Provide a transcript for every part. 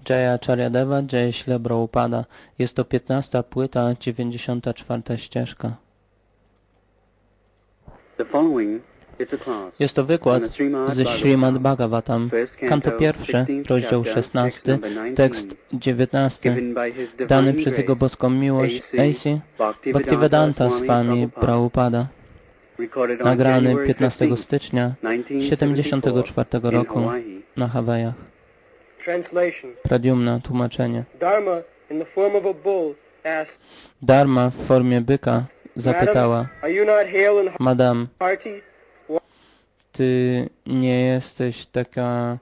Jaya Charyadeva, Jaya Śrīla Prabhupada. Jest to 15. płyta, 94. ścieżka. Jest to wykład ze Śrīmad Bhagavatam, kanto 1, rozdział 16, tekst 19, dany przez Jego boską miłość A.C. Bhaktivedanta Swami Prabhupada, nagrany 15 stycznia 74 roku na Hawajach. Pradyumna, tłumaczenie. Dharma w formie byka zapytała: Madam, ty nie jesteś taka...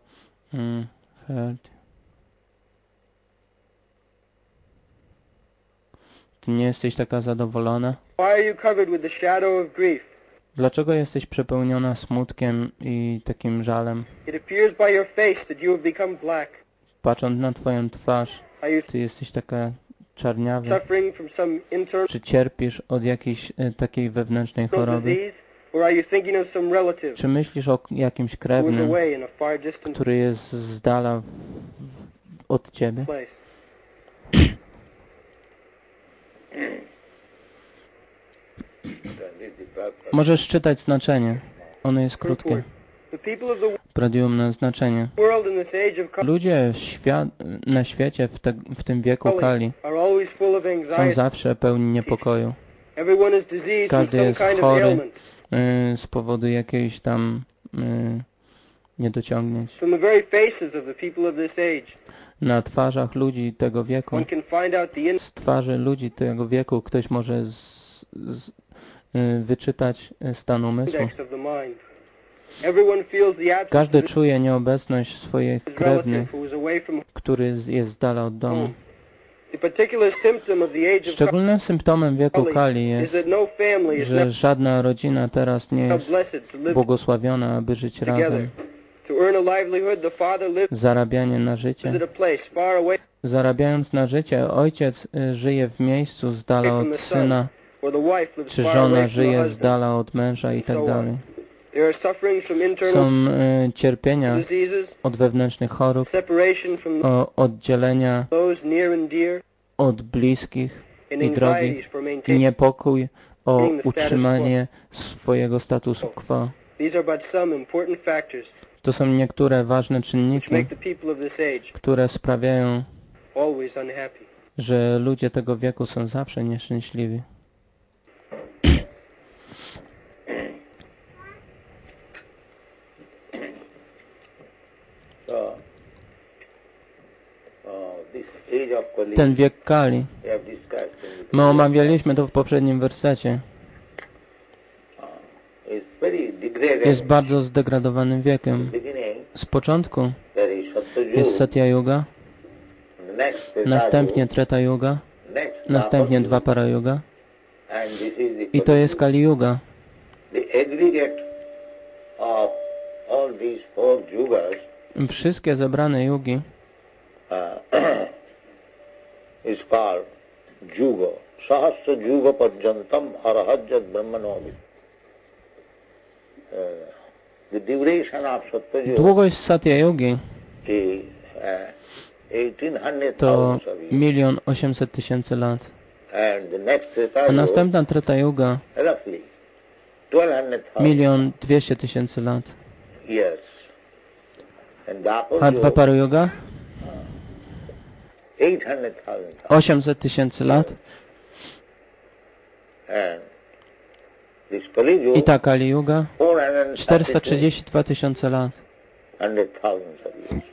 Ty nie jesteś taka zadowolona? Dlaczego jesteś przepełniona smutkiem i takim żalem? Patrząc na twoją twarz, ty jesteś taka czarniawa. Czy cierpisz od jakiejś takiej wewnętrznej choroby? Czy myślisz o jakimś krewnym, który jest z dala od ciebie? Możesz czytać znaczenie. Ono jest krótkie. Pradyumne znaczenie. Ludzie na świecie w tym wieku Kali są zawsze pełni niepokoju. Każdy jest chory z powodu jakichś tam niedociągnięć. Na twarzach ludzi tego wieku, z twarzy ludzi tego wieku ktoś może wyczytać stan umysłu. Każdy czuje nieobecność swoich krewnych, który jest z dala od domu. Szczególnym symptomem wieku Kali jest, że żadna rodzina teraz nie jest błogosławiona, aby żyć razem. Zarabianie na życie. Zarabiając na życie, ojciec żyje w miejscu z dala od syna, czy żona żyje z dala od męża i tak dalej. Są cierpienia od wewnętrznych chorób, oddzielenia od bliskich i drogich, i niepokój o utrzymanie swojego statusu quo. To są niektóre ważne czynniki, które sprawiają, że ludzie tego wieku są zawsze nieszczęśliwi. Ten wiek Kali, my omawialiśmy to w poprzednim wersecie, jest bardzo zdegradowanym wiekiem. Z początku jest Satya Yuga, następnie Treta Yuga, następnie Dwapara Yuga i to jest Kali Yuga. Wszystkie zebrane yugi is called Juga. Sahasra Juga Parjantam Arahajat Brahmanovi. The duration of Satya Yuga długość Satya Yugi is to 1,800,000 1,800,000 lat. and the next Treta A Yuga następna Treta Yuga roughly 1,200,000 1,200,000 lat. years. And A Dwapara Yuga Dwapara Yuga 800,000 800,000 lat. and this Kali Yuga I ta Kali Yuga 432,000 432,000 lat. of years.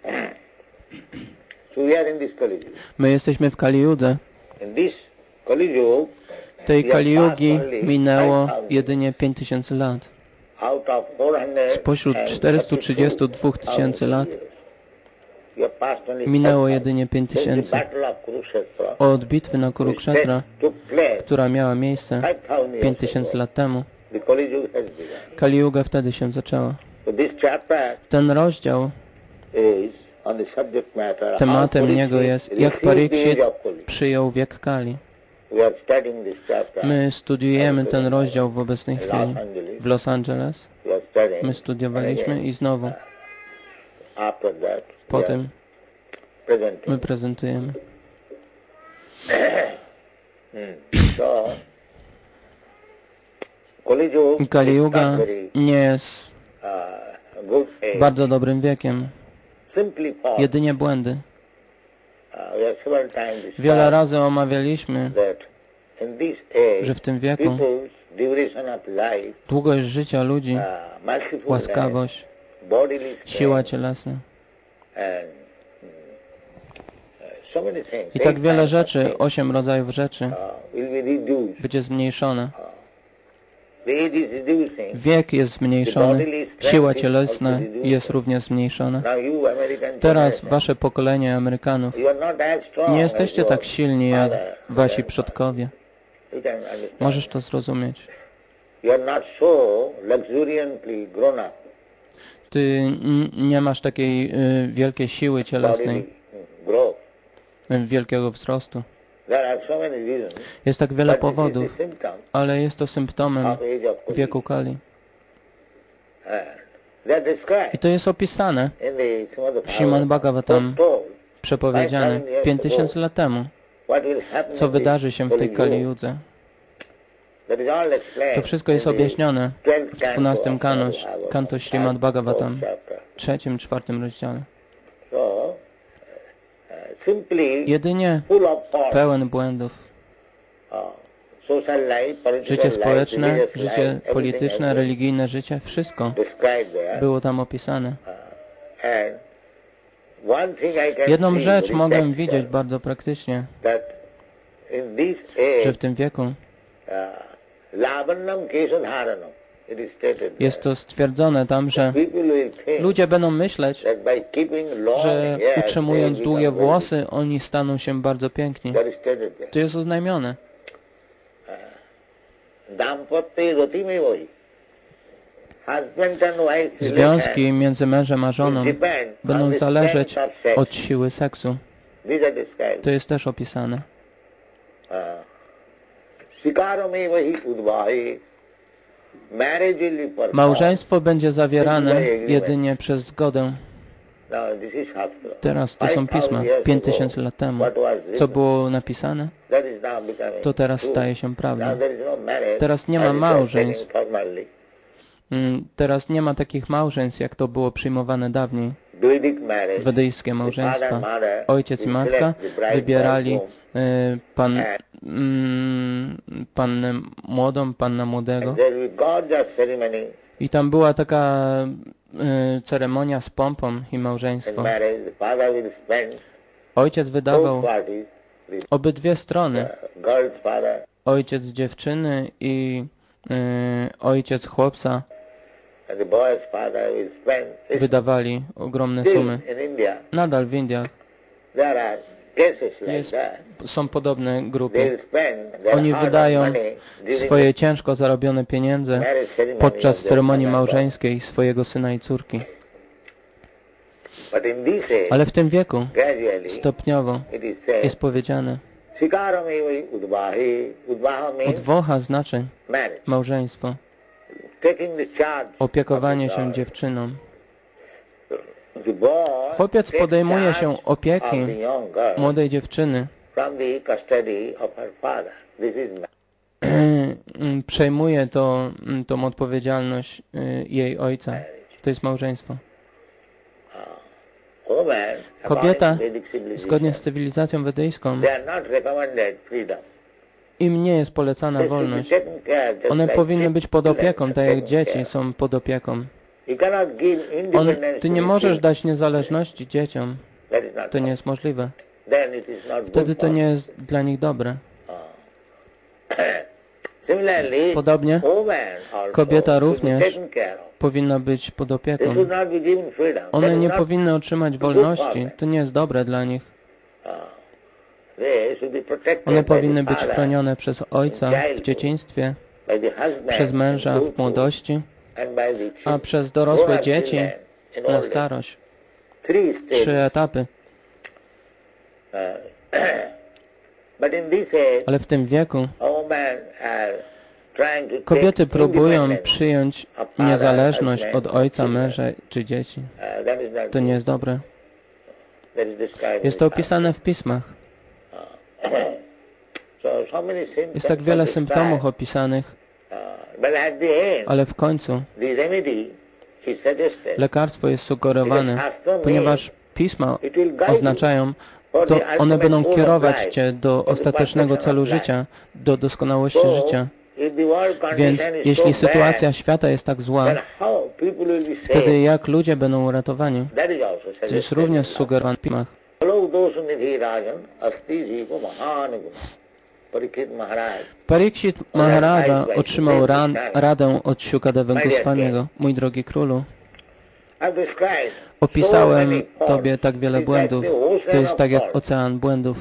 So we are in this Kali Yuga. My jesteśmy w Kali Judze. In this Kali Yuga, Tej Kali Yugi minęło jedynie 5000 lat. out of 400 Spośród 432,000 lat you have passed only minęło 5,000. jedynie Since 5000. the battle of Kurukshetra, Od bitwy na Kurukshetra, took place która miała miejsce 5,000 years 5000 ago. lat temu, The Kali Yuga has begun. Kali Yuga wtedy się zaczęła. So this chapter Ten rozdział, is on the subject matter how tematem niego jest, jak received the Parikshit age of Kali. przyjął wiek Kali. We are studying this chapter My studiujemy ten rozdział w obecnej in chwili Los Angeles. w Los Angeles. We are studying My studiowaliśmy i znowu after that. potem my prezentujemy. Kali Yuga nie jest bardzo dobrym wiekiem. Jedynie błędy. Wiele razy omawialiśmy, że w tym wieku długość życia ludzi, łaskawość, siła cielesna i tak wiele rzeczy, 8 rodzajów rzeczy będzie zmniejszone. Wiek jest zmniejszony, siła cielesna jest również zmniejszona. Teraz wasze pokolenie Amerykanów nie jesteście tak silni jak wasi przodkowie. Możesz to zrozumieć. Ty nie masz takiej wielkiej siły cielesnej, wielkiego wzrostu. Jest tak wiele powodów, ale jest to symptomem wieku Kali. I to jest opisane w Śrimad Bhagavatam, przepowiedziane 5000 lat temu, co wydarzy się w tej Kali Judze. To wszystko jest objaśnione w 12 kanto Śrimad Bhagavatam, 3., 4. rozdziale. Jedynie pełen błędów. Życie społeczne, życie polityczne, religijne życie, wszystko było tam opisane. Jedną rzecz mogłem widzieć bardzo praktycznie, że w tym wieku jest to stwierdzone tam, że ludzie będą myśleć, że utrzymując długie włosy, oni staną się bardzo piękni. To jest oznajmione. Związki między mężem a żoną będą zależeć od siły seksu. To jest też opisane. Małżeństwo będzie zawierane jedynie przez zgodę. Teraz to są pisma 5000 lat temu. Co było napisane, to teraz staje się prawdą. Teraz nie ma małżeństw. Teraz nie ma takich małżeństw, jak to było przyjmowane dawniej. Wedyjskie małżeństwa. Ojciec i matka wybierali pannę młodą, panna młodego. I tam była taka ceremonia z pompą i małżeństwo. Ojciec wydawał obydwie strony. Ojciec dziewczyny i ojciec chłopca wydawali ogromne sumy. Nadal w Indiach są podobne grupy. Oni wydają swoje ciężko zarobione pieniądze podczas ceremonii małżeńskiej swojego syna i córki. Ale w tym wieku stopniowo jest powiedziane, udwaha znaczy małżeństwo, opiekowanie się dziewczyną. Chłopiec podejmuje się opieki młodej dziewczyny, przejmuje tą odpowiedzialność jej ojca. To jest małżeństwo. Kobieta, zgodnie z cywilizacją wedyjską, im nie jest polecana wolność. One powinny być pod opieką, tak jak dzieci są pod opieką. Ty nie możesz dać niezależności dzieciom. To nie jest możliwe. Wtedy to nie jest dla nich dobre. Podobnie kobieta również powinna być pod opieką. One nie powinny otrzymać wolności. To nie jest dobre dla nich. One powinny być chronione przez ojca w dzieciństwie, przez męża w młodości, a przez dorosłe dzieci na starość. 3 etapy. Ale w tym wieku kobiety próbują przyjąć niezależność od ojca, męża czy dzieci. To nie jest dobre. Jest to opisane w pismach. Jest tak wiele symptomów opisanych, ale w końcu lekarstwo jest sugerowane, ponieważ pisma oznaczają, to one będą kierować Cię do ostatecznego celu życia, do doskonałości życia. Więc jeśli sytuacja świata jest tak zła, wtedy jak ludzie będą uratowani? To jest również sugerowane w pismach. Parikshit Maharaja otrzymał radę od Shukadeva Goswamiego. Mój drogi królu, opisałem Tobie tak wiele błędów. To jest tak jak ocean błędów.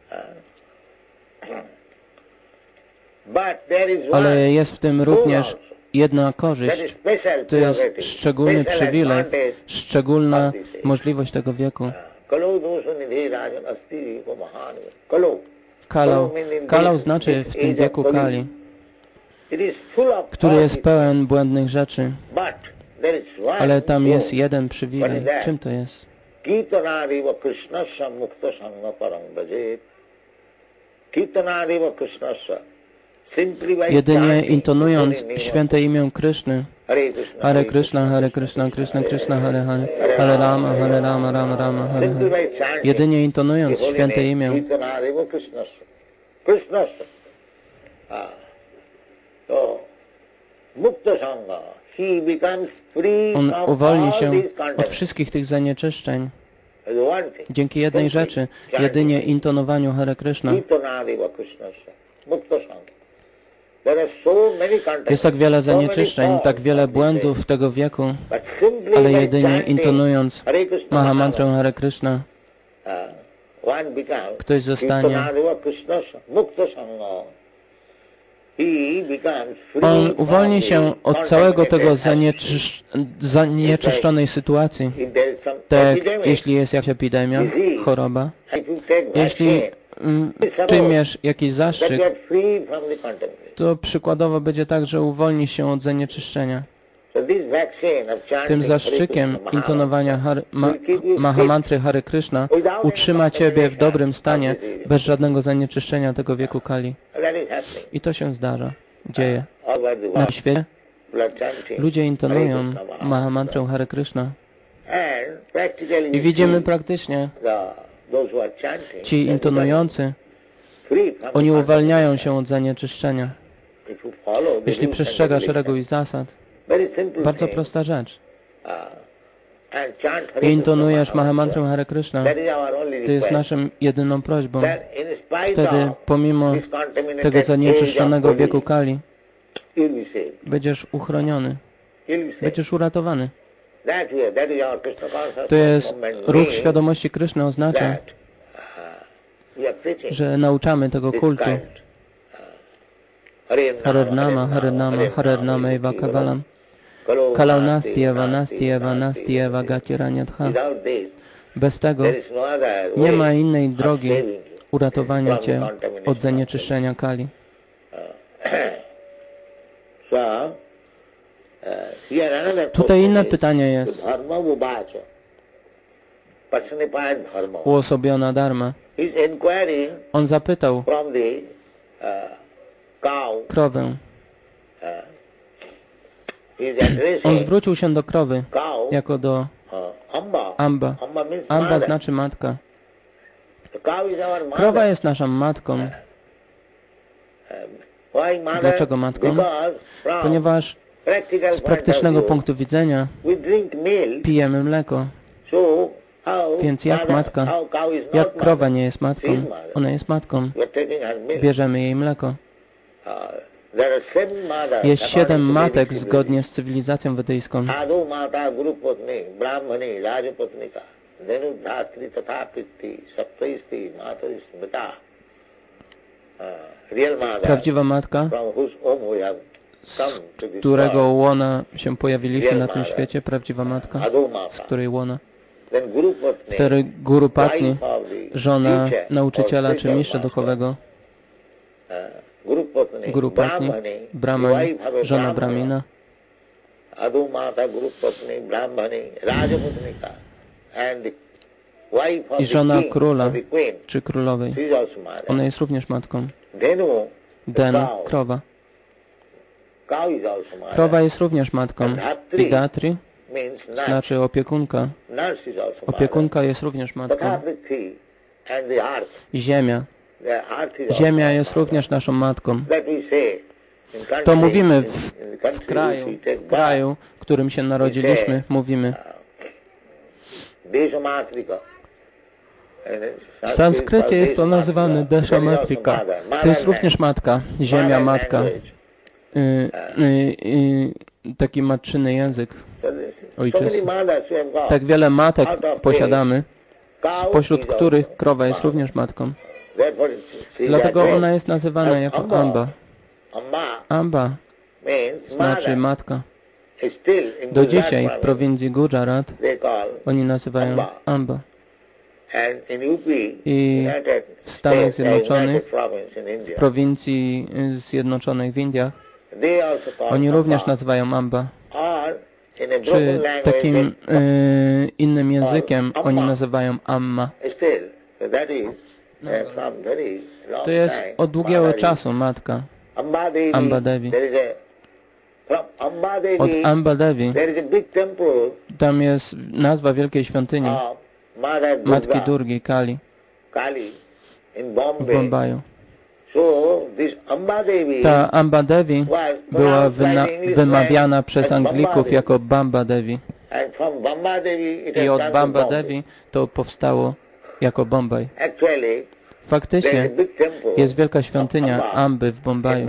Ale jest w tym również jedna korzyść. To jest szczególny przywilej, szczególna możliwość tego wieku. Kalau znaczy w tym wieku Kali, który jest pełen błędnych rzeczy. Ale tam jest jeden przywilej. Czym to jest? Jedynie intonując święte imię Kryszny, Hare Krishna, Krishna Krishna, Hare Hare, Hare Rama, Rama Rama, Hare Hare. Jedynie intonując święte imię. On uwolni się od wszystkich tych zanieczyszczeń. Dzięki jednej rzeczy, jedynie intonowaniu Hare Krishna. Jest tak wiele zanieczyszczeń, tak wiele błędów tego wieku, ale jedynie intonując Mahamantrę Hare Krishna, ktoś zostanie. On uwolni się od całego tego zanieczyszczonej sytuacji. Tak, jeśli jest jakaś epidemia, choroba, jeśli przyjmiesz jakiś zastrzyk, to przykładowo będzie tak, że uwolni się od zanieczyszczenia. Tym zastrzykiem intonowania Mahamantry Hare Krishna utrzyma Ciebie w dobrym stanie, bez żadnego zanieczyszczenia tego wieku Kali. I to się zdarza, dzieje. Na świecie ludzie intonują Mahamantrę Hare Krishna. I widzimy praktycznie, ci intonujący, oni uwalniają się od zanieczyszczenia. Jeśli przestrzegasz reguł i zasad, bardzo prosta rzecz. I intonujesz Mahamantrę Hare Krishna, to jest naszą jedyną prośbą. Wtedy, pomimo tego zanieczyszczonego wieku Kali, będziesz uchroniony, będziesz uratowany. To jest ruch świadomości Kryszny, oznacza, że nauczamy tego kultu. Harirnama, Harirnama Eva Kavalam. Kalau Nasti Eva Gatiranyatha. Bez tego nie ma innej drogi uratowania Cię od zanieczyszczenia Kali. Tutaj inne pytanie jest. Uosobiona dharma. On zapytał krowę. On zwrócił się do krowy jako do Amba. Amba znaczy matka. Krowa jest naszą matką. Dlaczego matką? Ponieważ z praktycznego punktu widzenia pijemy mleko. Więc jak matka, jak krowa nie jest matką, ona jest matką. Bierzemy jej mleko. Jest 7 matek zgodnie z cywilizacją wedyjską. Prawdziwa matka, z którego łona się pojawiliśmy na tym świecie, prawdziwa matka, z której łona. Wtedy Guru Patni, żona nauczyciela czy mistrza duchowego, Guru Patni, Brahmani, żona Brahmina, I żona króla czy królowej, ona jest również matką. Dhenu, krowa. Krowa jest również matką. I Gatri znaczy opiekunka. Opiekunka jest również matką. I ziemia. Ziemia jest również naszą matką. To mówimy w kraju, w którym się narodziliśmy, mówimy. W sanskrycie jest to nazywane Desha Matrika. To jest również matka, ziemia matka. Taki matczyny język ojczysty. Tak wiele matek posiadamy, spośród których krowa jest również matką. Dlatego ona jest nazywana jako Amba. Amba znaczy matka. Do dzisiaj w prowincji Gujarat oni nazywają Amba. I w Stanach Zjednoczonych, w prowincji Zjednoczonych w Indiach, oni również nazywają Amba. Czy takim innym językiem oni nazywają Amma. To jest od długiego czasu matka. Amba Devi. Od Amba Devi tam jest nazwa wielkiej świątyni Matki Durgi, Kali w Bombaju. Ta Amba Devi była wymawiana przez Anglików jako Bamba Devi. I od Bamba Devi to powstało jako Bombaj. Faktycznie jest wielka świątynia Amby w Bombaju.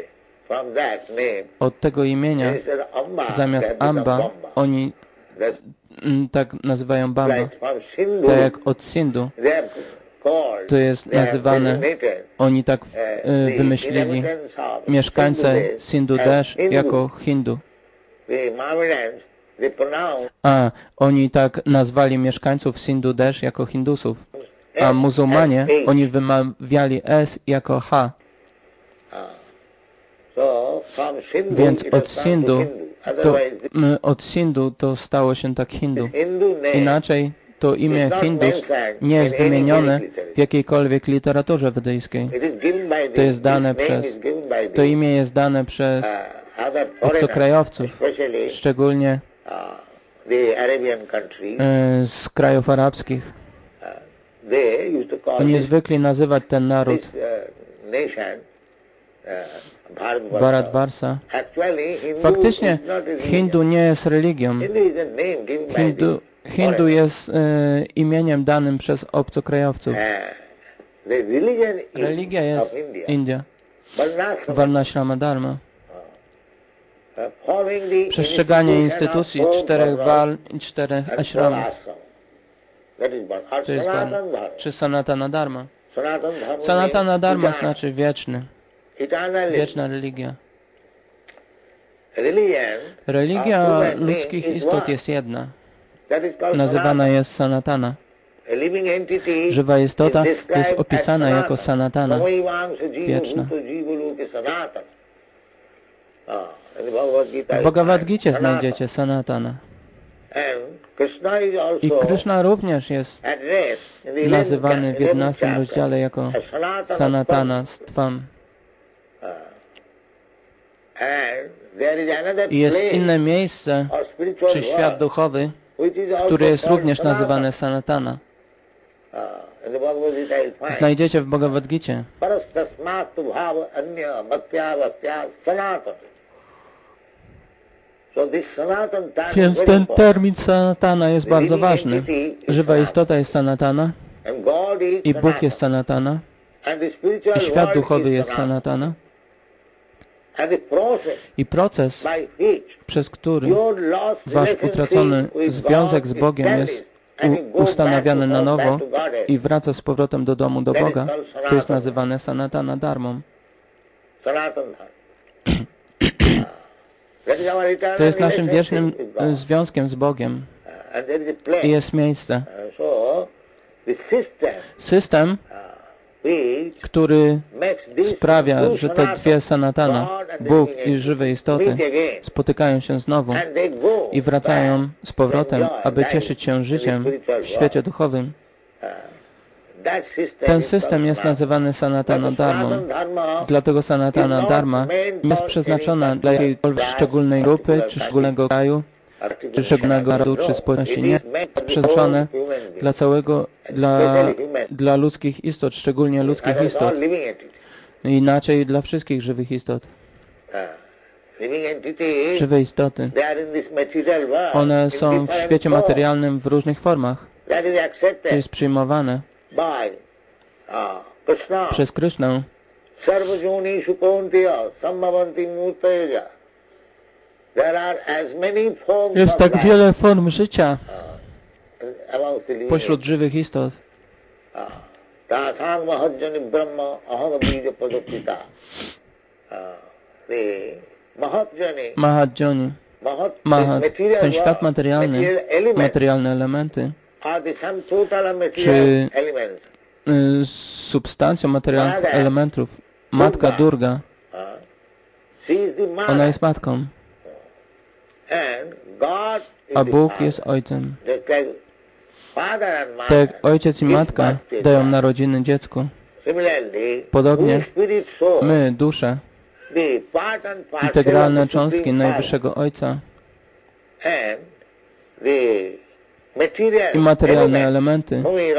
Od tego imienia zamiast Amba oni tak nazywają Bamba. Tak jak od Sindhu to jest nazywane, oni tak wymyślili mieszkańcy Sindhu Desh jako Hindu. A oni tak nazwali mieszkańców Sindhu Desh jako Hindusów. A muzułmanie, oni wymawiali S jako H. Więc od Sindhu to stało się tak Hindu. Inaczej to imię Hindus nie jest wymienione w jakiejkolwiek literaturze wedyjskiej. To jest dane to imię jest dane przez obcokrajowców, szczególnie z krajów arabskich. Oni zwykli nazywać ten naród Bharatvarsa. Faktycznie Hindu nie jest religią. Hindu jest imieniem danym przez obcokrajowców. Religia jest India. Varnashrama Dharma. Przestrzeganie instytucji 4 Varn i 4 ashramów. To jest Varna. Czy Sanatana Dharma. Sanatana Dharma znaczy wieczny. Wieczna religia. Religia ludzkich istot jest jedna. Nazywana jest Sanatana. Żywa istota jest opisana jako Sanatana, wieczna. W Bhagavad Gita znajdziecie Sanatana. I Krishna również jest nazywany w 11 rozdziale jako Sanatana Stvam. I jest inne miejsce, czy świat duchowy, który jest również nazywany Sanatana. Znajdziecie w Bhagavad Gicie. Więc ten termin Sanatana jest bardzo ważny. Żywa istota jest Sanatana i Bóg jest Sanatana i świat duchowy jest Sanatana. I proces, przez który wasz utracony związek z Bogiem jest ustanawiany na nowo i wraca z powrotem do domu do Boga, to jest nazywane Sanatana Dharmą. To jest naszym wiecznym związkiem z Bogiem. I jest miejsce. System, który sprawia, że te dwie Sanatana, Bóg i żywe istoty, spotykają się znowu i wracają z powrotem, aby cieszyć się życiem w świecie duchowym. Ten system jest nazywany Sanatana Dharmą. Dlatego Sanatana Dharma nie jest przeznaczona dla jakiejkolwiek szczególnej grupy, czy szczególnego kraju, czy szczególnego narodu, czy społeczności. Nie jest przeznaczone dla całego, dla ludzkich istot, szczególnie ludzkich istot. Inaczej dla wszystkich żywych istot. Żywe istoty. One są w świecie materialnym w różnych formach. To jest przyjmowane przez Krishnę. Jest tak wiele form życia pośród żywych istot. Mahadjani, Mahat, ten świat materialny, materialne elementy, czy substancją materialnych elementów. Matka Durga, ona jest matką, a Bóg jest ojcem. Tak jak ojciec i matka dają narodziny dziecku, podobnie my, dusze, integralne cząstki Najwyższego Ojca i materialne elementy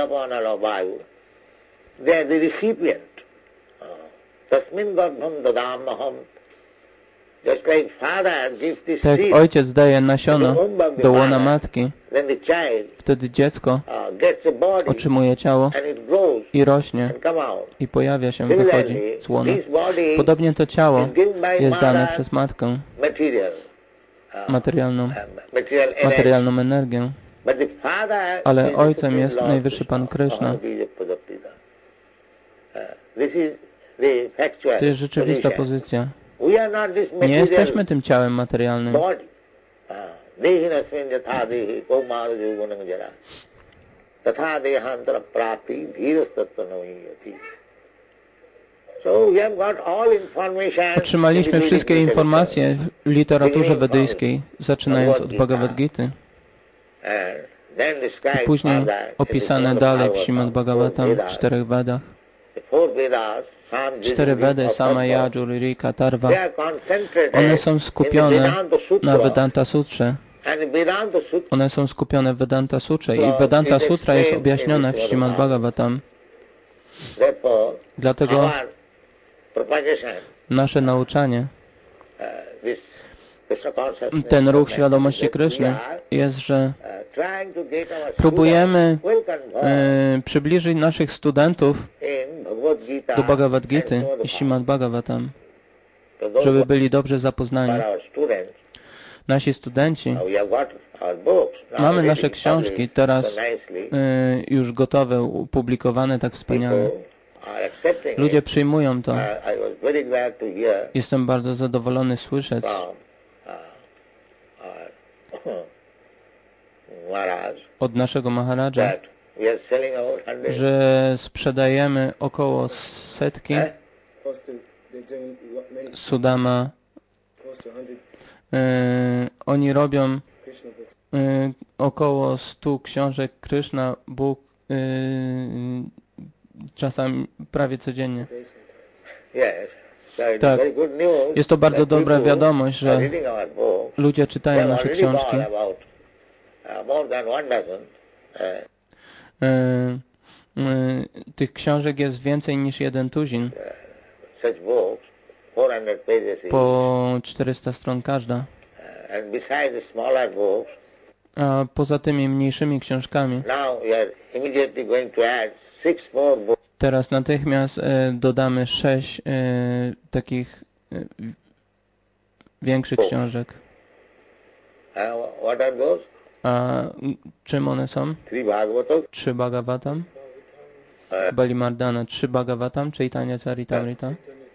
tak jak ojciec daje nasiono do łona matki, wtedy dziecko otrzymuje ciało i rośnie i pojawia się, wychodzi z łona. Podobnie to ciało jest dane przez matkę, materialną energię, ale ojcem jest Najwyższy Pan Krishna. To jest rzeczywista pozycja. Nie jesteśmy tym ciałem materialnym. Otrzymaliśmy wszystkie informacje w literaturze wedyjskiej, zaczynając od Bhagavad Gity i później opisane dalej w Śrimad Bhagavatam, w 4 Vedach. 4 Vedy, Sama, Yajur, Rika, Tarva, one są skupione na Vedanta Sutrze. One są skupione w Vedanta Sutrze i Vedanta Sutra jest objaśniona w Śrimad Bhagavatam. Dlatego nasze nauczanie, ten ruch świadomości Kryszny jest, że próbujemy przybliżyć naszych studentów do Bhagavad Gity i Śrimad Bhagavatam, żeby byli dobrze zapoznani. Nasi studenci, mamy nasze książki teraz już gotowe, opublikowane tak wspaniale. Ludzie przyjmują to. Jestem bardzo zadowolony słyszeć, od naszego Maharadża, że sprzedajemy około 100 Sudama. Oni robią około 100 książek Krishna, Bóg, czasami prawie codziennie. Tak, jest to bardzo dobra wiadomość, że ludzie czytają nasze książki. Tych książek jest więcej niż 1 tuzin. Po 400 stron każda. A poza tymi mniejszymi książkami teraz natychmiast dodamy 6 takich większych książek. A czym one są? 3 Bhagavatam, Balimardana, 3 Bhagavatam, Chaitanya Charitamrita.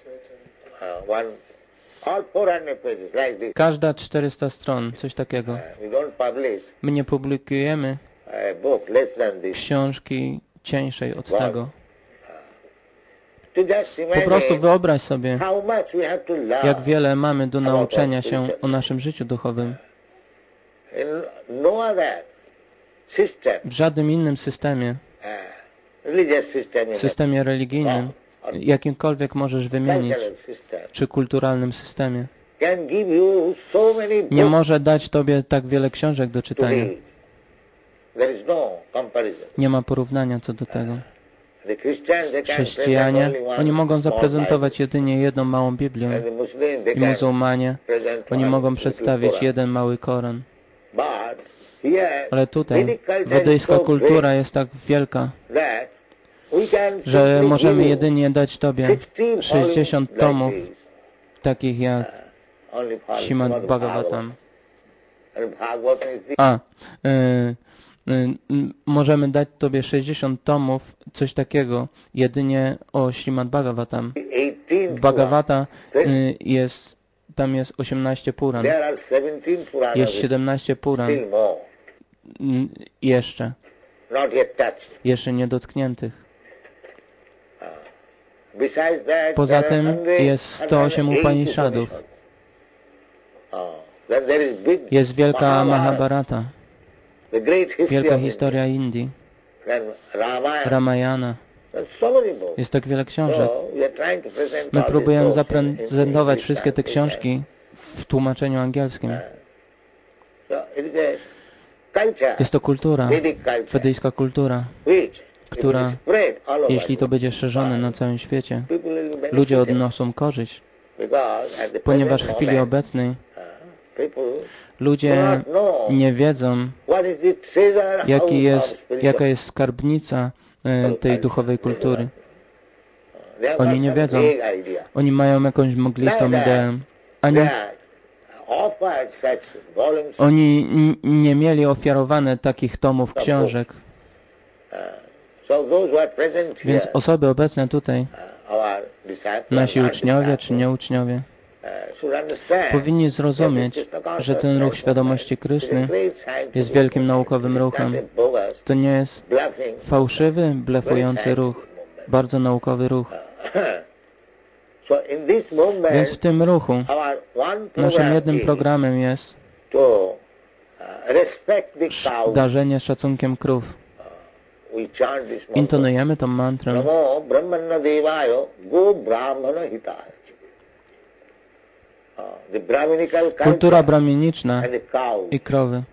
Każda 400 stron, coś takiego. My nie publikujemy książki cieńszej od tego. Po prostu wyobraź sobie, jak wiele mamy do nauczenia się o naszym życiu duchowym. W żadnym innym systemie w systemie religijnym, jakimkolwiek możesz wymienić, czy kulturalnym systemie, nie może dać Tobie tak wiele książek do czytania. Nie ma porównania co do tego. Chrześcijanie, oni mogą zaprezentować jedynie jedną małą Biblię i muzułmanie, oni mogą przedstawić jeden mały Koran. Ale tutaj wedyjska kultura jest tak wielka, że możemy jedynie dać Tobie 60 tomów, takich jak Śrimad Bhagavatam. Możemy dać Tobie 60 tomów, coś takiego, jedynie o Śrimad Bhagavatam. W Bhagavata tam jest 18 Puran. Jest 17 Puran. Jeszcze niedotkniętych. Poza tym jest 108 Upanishadów. Jest wielka Mahabharata. Wielka historia Indii. Ramayana. Jest tak wiele książek. My próbujemy zaprezentować wszystkie te książki w tłumaczeniu angielskim. Jest to kultura, wedyjska kultura, która, jeśli to będzie szerzone na całym świecie, ludzie odnoszą korzyść, ponieważ w chwili obecnej ludzie nie wiedzą, jaka jest skarbnica tej duchowej kultury. Oni nie wiedzą. Oni mają jakąś mglistą ideę. Oni nie mieli ofiarowane takich tomów książek. Więc osoby obecne tutaj, nasi uczniowie czy nieuczniowie, powinni zrozumieć, że ten ruch świadomości Kryszny jest wielkim naukowym ruchem. To nie jest fałszywy, blefujący ruch, bardzo naukowy ruch. Więc w tym ruchu naszym jednym programem jest darzenie szacunkiem krów. Intonujemy tą mantrę. Kultura brahminiczna i krowy.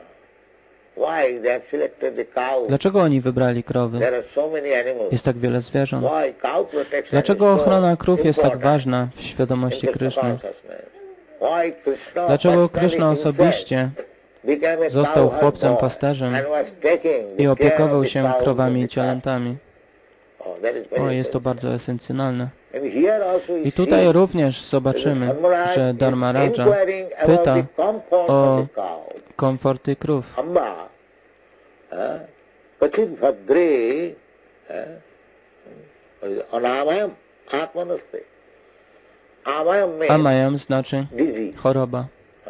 Dlaczego oni wybrali krowy? Jest tak wiele zwierząt. Dlaczego ochrona krów jest tak ważna w świadomości Kryszny? Dlaczego Kryszna osobiście został chłopcem pasterzem i opiekował się krowami i cielętami? Jest to bardzo esencjonalne. I tutaj również zobaczymy, że Dharmaraja pyta o komforty krów. Amayam znaczy choroba.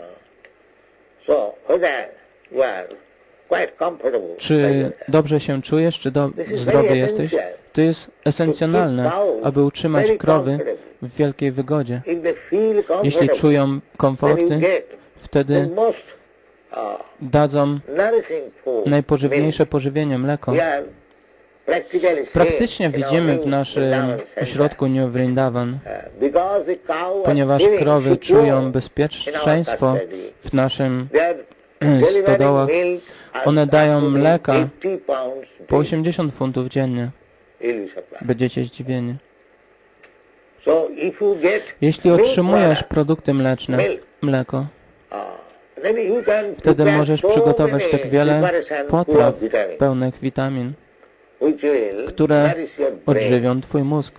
Czy dobrze się czujesz, czy zdrowy jesteś? To jest esencjonalne, aby utrzymać krowy w wielkiej wygodzie. Jeśli czują komforty, wtedy dadzą najpożywniejsze pożywienie, mleko. Praktycznie widzimy w naszym ośrodku New Vrindavan, ponieważ krowy czują bezpieczeństwo w naszym stodołach, one dają mleka po 80 funtów dziennie. Będziecie zdziwieni. Jeśli otrzymujesz produkty mleczne, mleko, wtedy możesz przygotować tak wiele potraw pełnych witamin, które odżywią Twój mózg.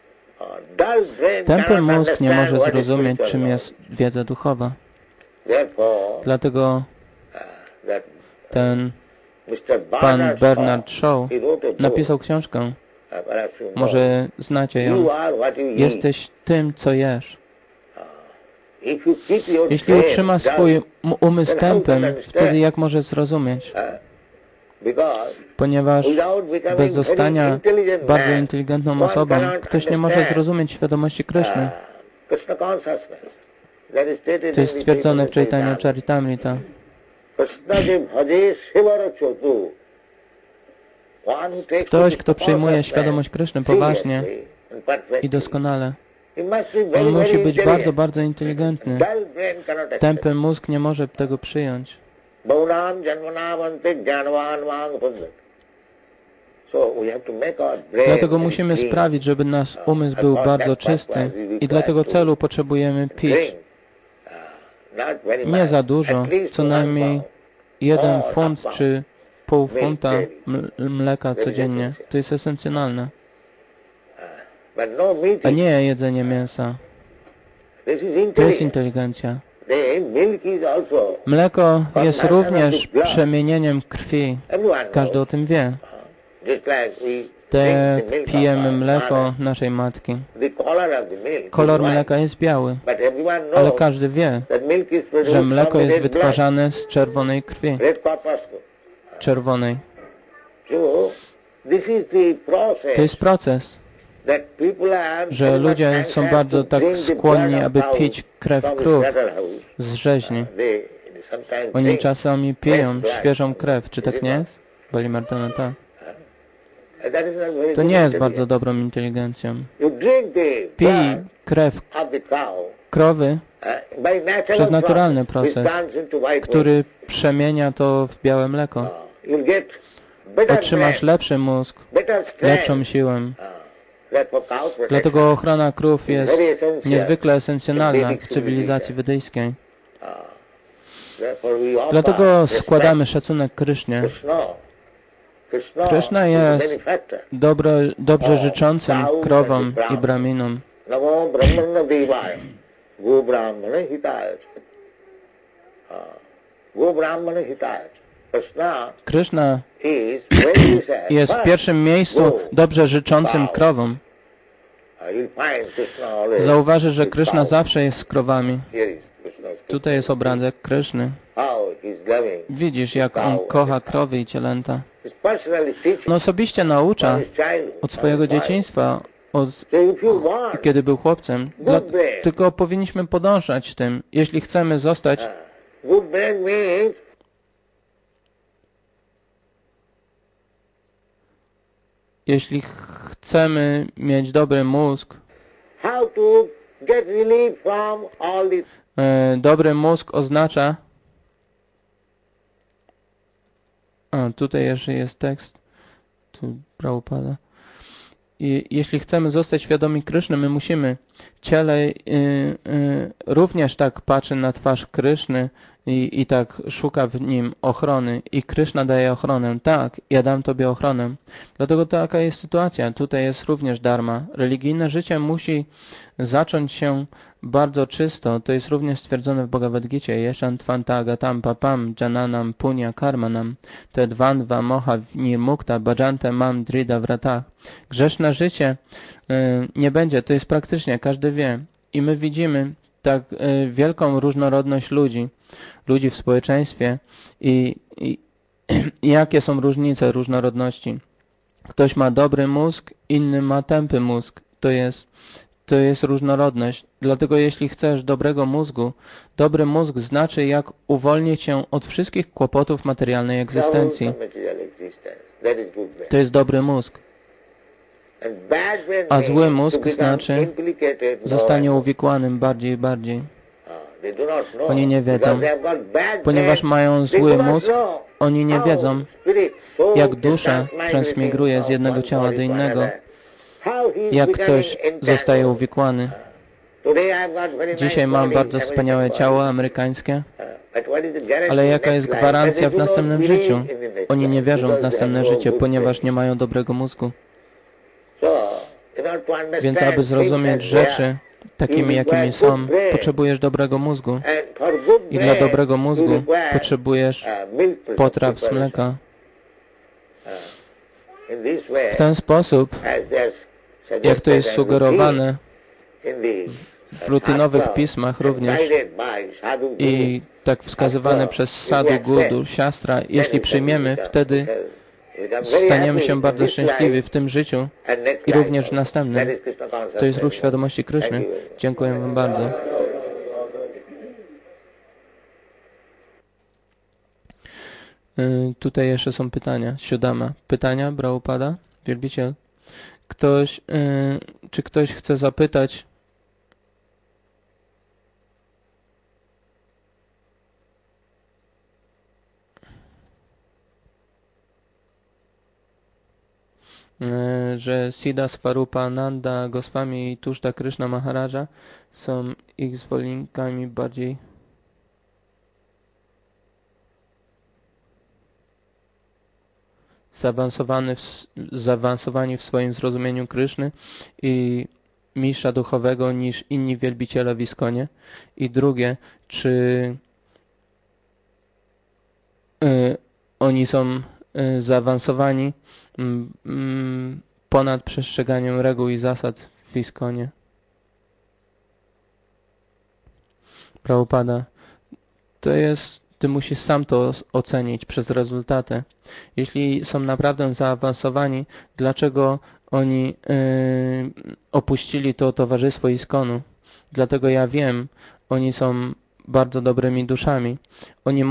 Tępy mózg nie może zrozumieć, czym jest wiedza duchowa. Dlatego ten pan Bernard Shaw napisał książkę, może znacie ją, Jesteś tym, co jesz. Jeśli utrzyma swój umysł tępym, wtedy jak może zrozumieć? Ponieważ bez zostania bardzo inteligentną osobą, ktoś nie może zrozumieć świadomości Kryszny. To jest stwierdzone w Chaitanya Charitamrita. Ktoś, kto przyjmuje świadomość Kryszny poważnie i doskonale, on musi być bardzo, bardzo inteligentny. Tępy mózg nie może tego przyjąć. Dlatego musimy sprawić, żeby nasz umysł był bardzo czysty i dla tego celu potrzebujemy pić. Nie za dużo, co najmniej 1 funt czy pół funta mleka codziennie. To jest esencjonalne. A nie jedzenie mięsa. To jest inteligencja. Mleko jest również przemienieniem krwi. Każdy o tym wie. Tak pijemy mleko naszej matki. Kolor mleka jest biały, ale każdy wie, że mleko jest wytwarzane z czerwonej krwi. Czerwonej. To jest proces, że ludzie są bardzo tak skłonni, aby pić krew krów z rzeźni. Oni czasami piją świeżą krew. Czy tak nie jest? Bali Martana, tak. To nie jest bardzo dobrą inteligencją. Pij krew krowy przez naturalny proces, który przemienia to w białe mleko. Otrzymasz lepszy mózg, lepszą siłę. Dlatego ochrona krów jest niezwykle esencjonalna w cywilizacji wedyjskiej. Dlatego składamy szacunek Krysznie. Kryszna jest dobrze życzącym krowom i brahminom. Kryszna jest w pierwszym miejscu dobrze życzącym krowom. Zauważy, że Kryszna zawsze jest z krowami. Tutaj jest obrazek Kryszny. Widzisz, jak on kocha krowy i cielęta. On osobiście naucza od swojego dzieciństwa, kiedy był chłopcem. Tylko powinniśmy podążać tym, jeśli chcemy zostać. Jeśli chcemy mieć dobry mózg, dobry mózg oznacza... tutaj jeszcze jest tekst. Tu Prabhupada. I jeśli chcemy zostać świadomi Kryszny, my musimy ciele również tak patrzy na twarz Kryszny i tak szuka w nim ochrony. I Kryszna daje ochronę. Tak, ja dam Tobie ochronę. Dlatego taka jest sytuacja. Tutaj jest również dharma. Religijne życie musi zacząć się bardzo czysto. To jest również stwierdzone w Bhagavad Gita. Yeshantvantāgatam papam jananam punya karmanam tedvanva moha nirmukta bhajante mam drida vratah. Grzeszne życie nie będzie. To jest praktycznie, każdy wie. I my widzimy tak wielką różnorodność ludzi w społeczeństwie i jakie są różnice różnorodności. Ktoś ma dobry mózg, inny ma tępy mózg. To jest różnorodność. Dlatego jeśli chcesz dobrego mózgu, dobry mózg znaczy jak uwolnić się od wszystkich kłopotów materialnej egzystencji. To jest dobry mózg. A zły mózg znaczy zostanie uwikłanym bardziej i bardziej. Oni nie wiedzą. Ponieważ mają zły mózg, oni nie wiedzą, jak dusza transmigruje z jednego ciała do innego, jak ktoś zostaje uwikłany. Dzisiaj mam bardzo wspaniałe ciało amerykańskie, ale jaka jest gwarancja w następnym życiu? Oni nie wierzą w następne życie, ponieważ nie mają dobrego mózgu. Więc aby zrozumieć rzeczy takimi, jakimi są, potrzebujesz dobrego mózgu. I dla dobrego mózgu potrzebujesz potraw z mleka. W ten sposób, jak to jest sugerowane w rutynowych pismach również i tak wskazywane przez Sadhu, Guru, Siastra, jeśli przyjmiemy, wtedy staniemy się bardzo szczęśliwi w tym życiu i również w następnym. To jest ruch świadomości Kryszny. Dziękuję Wam bardzo. Tutaj jeszcze są pytania. Siódama. Pytania, Prabhupada, wielbiciel. Czy ktoś chce zapytać, że Siddha Swarupa, Nanda Goswami i Tushta Krishna Maharaja są ich zwolennikami bardziej zaawansowani w swoim zrozumieniu Kryszny i mistrza duchowego niż inni wielbiciele w Iskonie. I drugie, czy oni są zaawansowani ponad przestrzeganiem reguł i zasad w Iskonie. Prabhupada, ty musisz sam to ocenić przez rezultaty. Jeśli są naprawdę zaawansowani, dlaczego oni opuścili to towarzystwo Iskonu? Dlatego ja wiem, oni są bardzo dobrymi duszami. Oni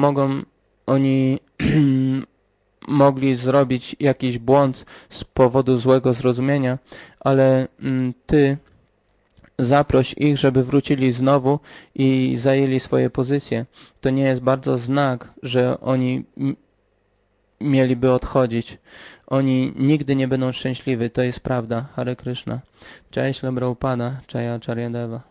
mogli zrobić jakiś błąd z powodu złego zrozumienia, ale ty zaproś ich, żeby wrócili znowu i zajęli swoje pozycje. To nie jest bardzo znak, że oni mieliby odchodzić. Oni nigdy nie będą szczęśliwi, to jest prawda. Hare Krishna. Jai Śla Prabhupada, Jai Acharya Deva.